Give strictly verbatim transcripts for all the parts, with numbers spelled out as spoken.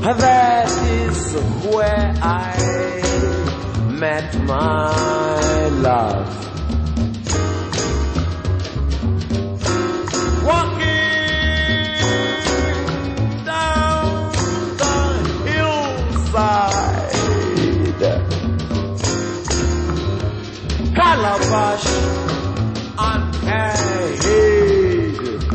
That is where I met my love. Walking down the hillside, calabash on her head,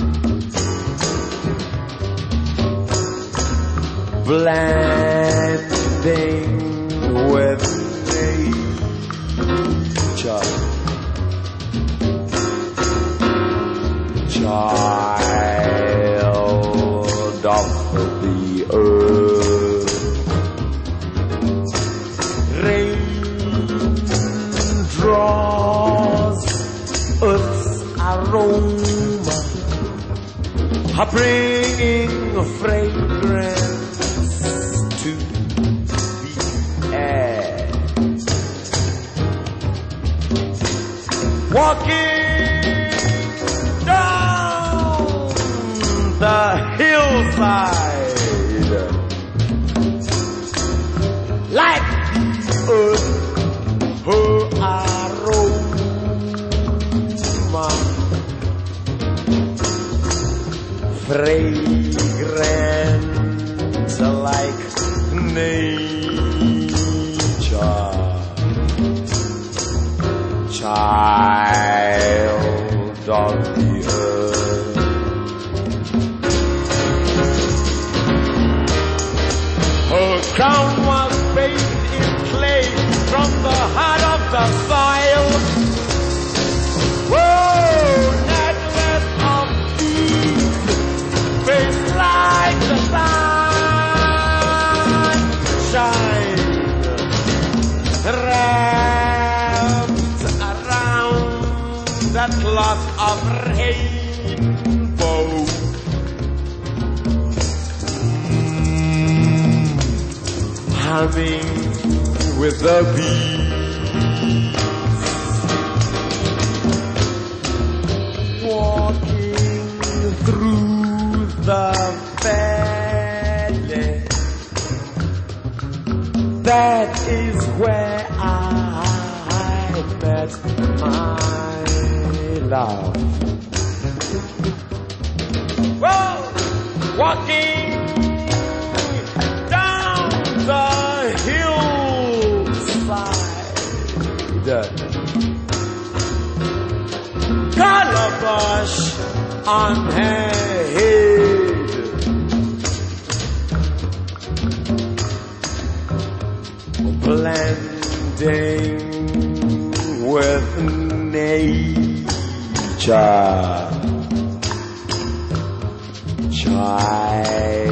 blending with nature, child of the earth, raindrops, earth's aroma, are bringing fragrance to the air. Walking down the hillside, like the earth, her aroma, fragrance like nature, child of the earth. Her crown was bathed in clay from the heart of the soil. Whoa, necklace of ease, face like the sunshine, wrapped around that cloth of rainbow. Mm, humming with the bees, walking through the valley. That is where I met my love. Whoa! Walking down the hillside, calabash on her head, blending with nature, child